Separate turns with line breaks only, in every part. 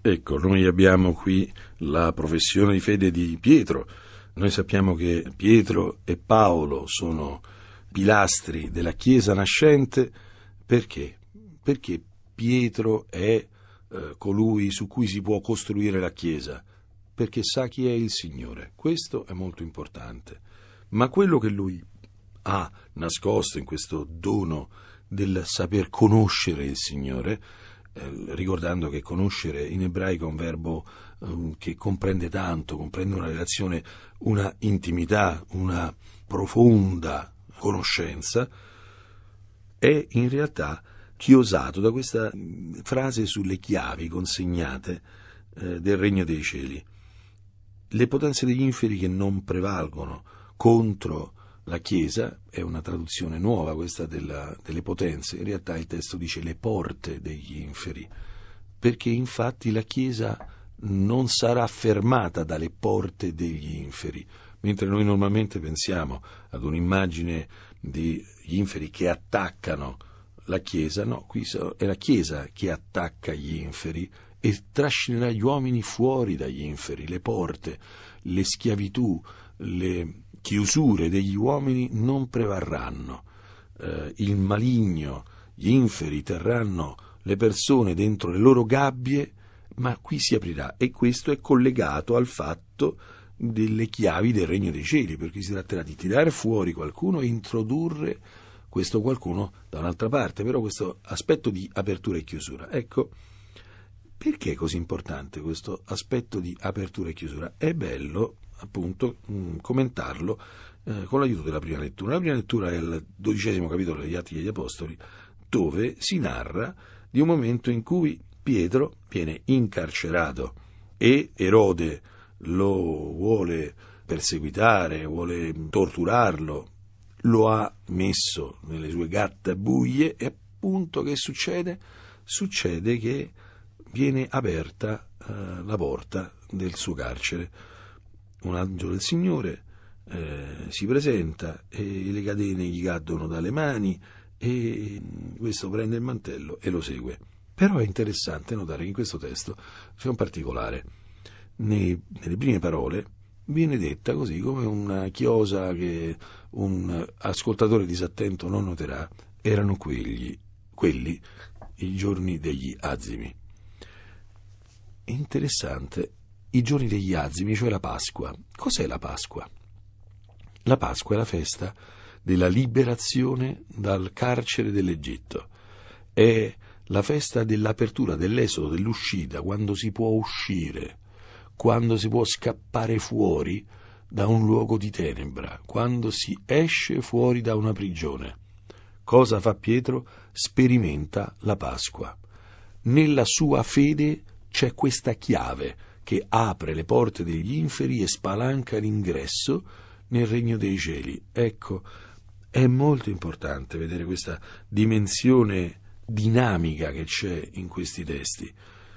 Ecco, noi abbiamo qui la professione di fede di Pietro. Noi sappiamo che Pietro e Paolo sono pilastri della Chiesa nascente. Perché? Perché Pietro è colui su cui si può costruire la Chiesa, perché sa chi è il Signore. Questo è molto importante. Ma quello che lui ha nascosto in questo dono del saper conoscere il Signore, ricordando che conoscere in ebraico è un verbo che comprende tanto, comprende una relazione, una intimità, una profonda conoscenza, è in realtà chiosato da questa frase sulle chiavi consegnate del regno dei cieli. Le potenze degli inferi che non prevalgono contro la Chiesa, è una traduzione nuova questa delle potenze, in realtà il testo dice le porte degli inferi, perché infatti la Chiesa non sarà fermata dalle porte degli inferi, mentre noi normalmente pensiamo ad un'immagine di inferi che attaccano la Chiesa. No, qui è la Chiesa che attacca gli inferi e trascinerà gli uomini fuori dagli inferi, le porte, le schiavitù, le chiusure degli uomini non prevarranno. Il maligno, gli inferi terranno le persone dentro le loro gabbie, ma qui si aprirà, e questo è collegato al fatto delle chiavi del regno dei cieli, perché si tratterà di tirare fuori qualcuno e introdurre questo qualcuno da un'altra parte, però questo aspetto di apertura e chiusura. Ecco, perché è così importante questo aspetto di apertura e chiusura? È bello, appunto, commentarlo con l'aiuto della prima lettura. La prima lettura è il 12° capitolo degli Atti degli Apostoli, dove si narra di un momento in cui Pietro viene incarcerato e Erode lo vuole perseguitare, vuole torturarlo, lo ha messo nelle sue gattabuie e appunto che succede? Succede che viene aperta la porta del suo carcere. Un angelo del Signore si presenta e le catene gli cadono dalle mani e questo prende il mantello e lo segue. Però è interessante notare che in questo testo c'è un particolare. Nelle prime parole viene detta così come una chiosa che un ascoltatore disattento non noterà, erano quelli i giorni degli azimi. È interessante, i giorni degli azimi, cioè la Pasqua. Cos'è la Pasqua? La Pasqua è la festa della liberazione dal carcere dell'Egitto. È la festa dell'apertura, dell'esodo, dell'uscita, quando si può uscire, quando si può scappare fuori da un luogo di tenebra, quando si esce fuori da una prigione. Cosa fa Pietro? Sperimenta la Pasqua. Nella sua fede c'è questa chiave che apre le porte degli inferi e spalanca l'ingresso nel regno dei cieli. Ecco, è molto importante vedere questa dimensione dinamica che c'è in questi testi.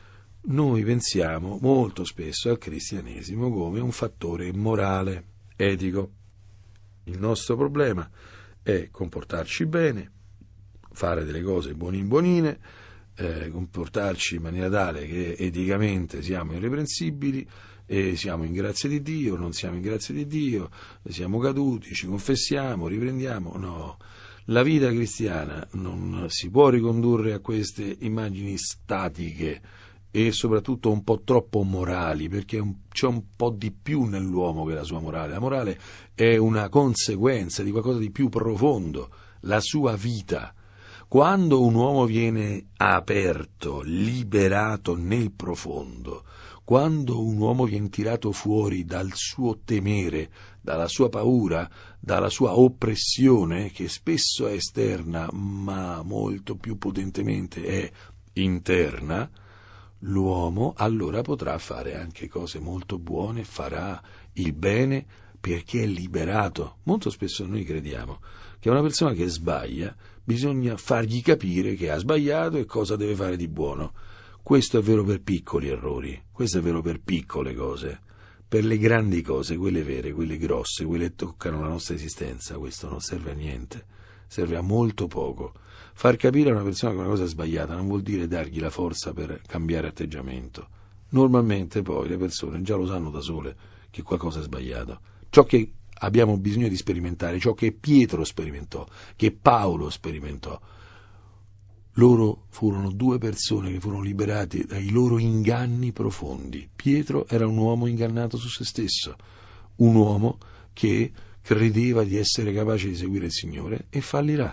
Noi pensiamo molto spesso al cristianesimo come un fattore morale, etico. Il nostro problema è comportarci bene, fare delle cose buonine, comportarci in maniera tale che eticamente siamo irreprensibili e siamo in grazia di Dio, non siamo in grazia di Dio, siamo caduti, ci confessiamo, riprendiamo. No, la vita cristiana non si può ricondurre a queste immagini statiche e soprattutto un po' troppo morali, perché c'è un po' di più nell'uomo che la sua morale. La morale è una conseguenza di qualcosa di più profondo, la sua vita. Quando un uomo viene aperto, liberato nel profondo, quando un uomo viene tirato fuori dal suo temere, dalla sua paura, dalla sua oppressione, che spesso è esterna, ma molto più potentemente è interna, l'uomo allora potrà fare anche cose molto buone, farà il bene perché è liberato. Molto spesso noi crediamo che una persona che sbaglia bisogna fargli capire che ha sbagliato e cosa deve fare di buono. Questo è vero per piccoli errori, questo è vero per piccole cose. Per le grandi cose, quelle vere, quelle grosse, quelle che toccano la nostra esistenza, questo non serve a niente, serve a molto poco. Far capire a una persona che una cosa è sbagliata non vuol dire dargli la forza per cambiare atteggiamento. Normalmente poi le persone già lo sanno da sole che qualcosa è sbagliato. Ciò che abbiamo bisogno di sperimentare, ciò che Pietro sperimentò, che Paolo sperimentò, loro furono due persone che furono liberati dai loro inganni profondi. Pietro era un uomo ingannato su se stesso, un uomo che credeva di essere capace di seguire il Signore e fallirà.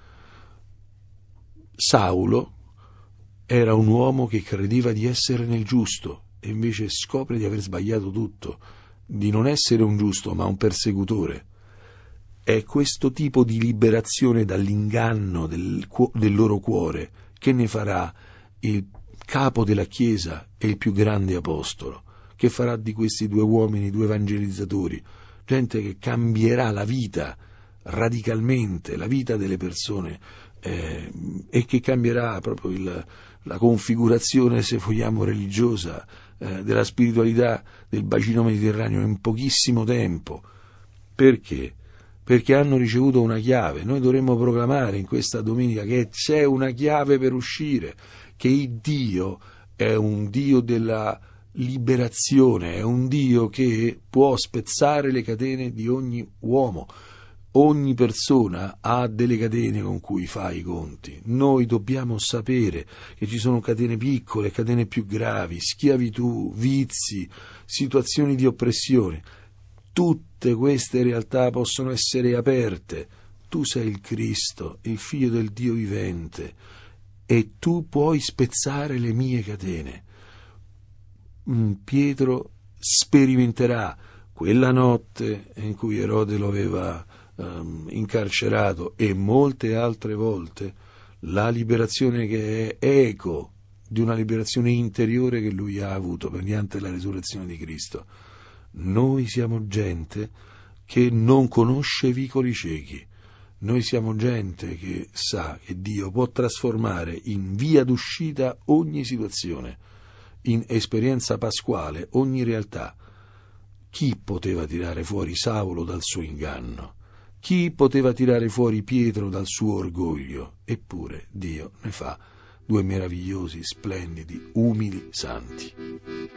Saulo era un uomo che credeva di essere nel giusto e invece scopre di aver sbagliato tutto, di non essere un giusto ma un persecutore. È questo tipo di liberazione dall'inganno del loro cuore che ne farà il capo della Chiesa e il più grande apostolo, che farà di questi due uomini due evangelizzatori, gente che cambierà la vita radicalmente, la vita delle persone, e che cambierà proprio la configurazione, se vogliamo, religiosa della spiritualità del bacino mediterraneo in pochissimo tempo. Perché? Perché hanno ricevuto una chiave. Noi dovremmo proclamare in questa domenica che c'è una chiave per uscire, che il Dio è un Dio della liberazione, è un Dio che può spezzare le catene di ogni uomo. Ogni persona ha delle catene con cui fa i conti. Noi dobbiamo sapere che ci sono catene piccole, catene più gravi, schiavitù, vizi, situazioni di oppressione. Tutte queste realtà possono essere aperte. Tu sei il Cristo, il Figlio del Dio vivente, e tu puoi spezzare le mie catene. Pietro sperimenterà quella notte in cui Erode lo aveva incarcerato e molte altre volte la liberazione che è eco di una liberazione interiore che lui ha avuto mediante la risurrezione di Cristo. Noi siamo gente che non conosce vicoli ciechi, noi siamo gente che sa che Dio può trasformare in via d'uscita ogni situazione, in esperienza pasquale ogni realtà. Chi poteva tirare fuori Saulo dal suo inganno? Chi poteva tirare fuori Pietro dal suo orgoglio? Eppure Dio ne fa due meravigliosi, splendidi, umili santi.